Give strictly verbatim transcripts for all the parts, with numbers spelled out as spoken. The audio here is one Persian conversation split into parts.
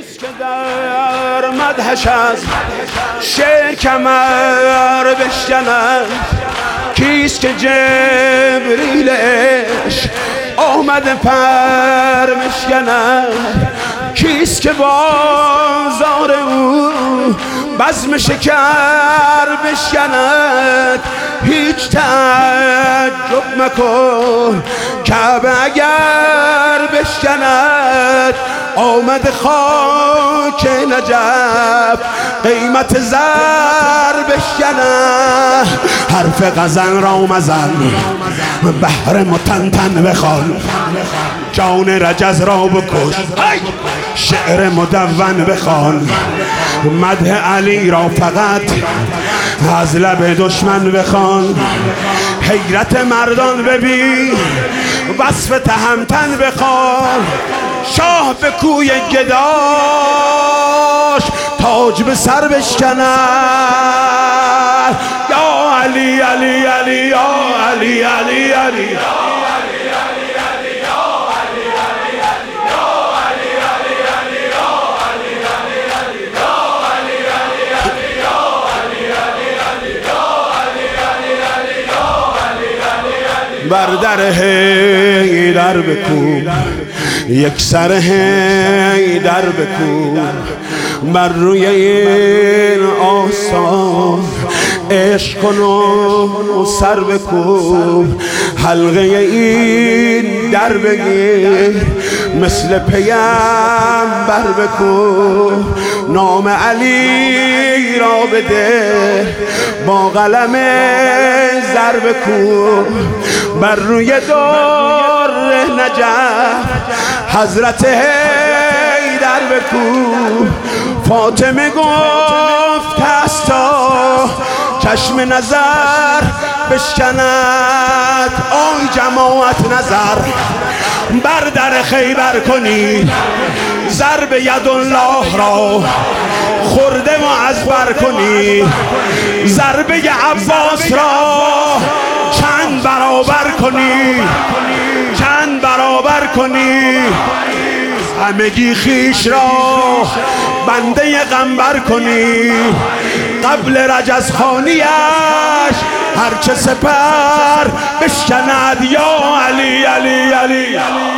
کیست که در مدحش از شعر کمر بشکند؟ کیست که جبریل عشق آمده پر مشکند؟ کیست که بازار او بزم شکر بشکند؟ هیچ تعجب مکن کعبه اگر بشکند. آمد خاک نجف قیمت زر بشکند. حرف غزل را مزن بحر متنتن بخوان، جان رجز را بکش شعر مدون بخوان. مدح علی را فقط از لب دشمن بخوان. حیرت مردان ببین وصف تهمتن بخوان. شاه به کوی گداش تاج به سر بشکند. یا علی علی علی یا علی علی علی بر در حیدر بکوب، یک سر حیدر بکوب. بر روی این آسان عشق کن و سر بکوب. حلقه این در بگیر مثل پیمبر بکوب. نام علی را بده با قلم زر بکوب. بر روی در نجف حضرت حیدر بکوب. فاطمه گفت است تا چشم نظر بشکند. آی جماعت نظر بر در خیبر کنید. ضرب یدالله را خورده و ازبر کنید. ضربه عباس را چند برابر کنید، چند برابر کنید. همگی خیش را بنده غنبر کنید. قبل رجزخانیش هرچه سپر بشکند. یا علی علی علی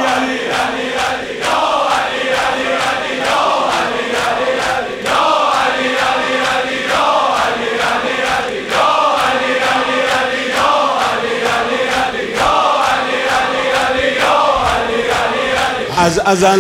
از ازل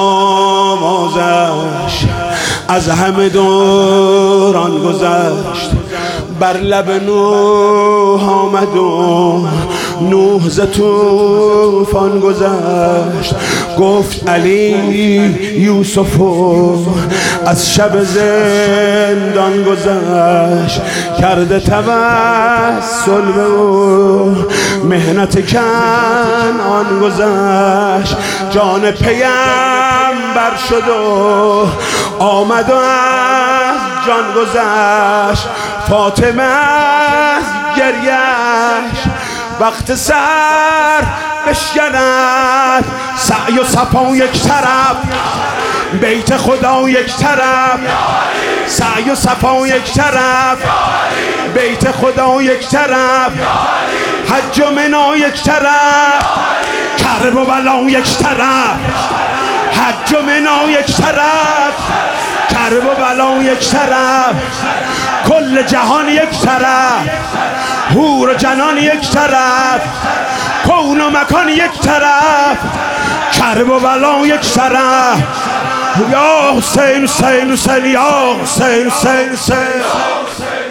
آموزش از همه دوران گذشت. بر لب نوح آمد و نوح ز طوفان گذشت. گفت علی یوسف از شب زندان گذشت. کرده توسل به او مهنت کنعان گذشت. جان پیمبر شد و آمد و از جان گذشت. فاطمه از گریش وقت سر بشکند. سعی و صفا یک طرف، بیت خدا یک طرف. سعی و صفا یک طرف، بیت خدا یک طرف. حج و منا یک طرف، کرب و بلا یک طرف. حج و منا یک طرف، کرب و بلا یک طرف. کل جهان یک طرف، حور و جنان یک طرف. کون و مکان یک طرف، کرب و بلا یک طرف. یا حسین حسین حسین یا حسین حسین حسین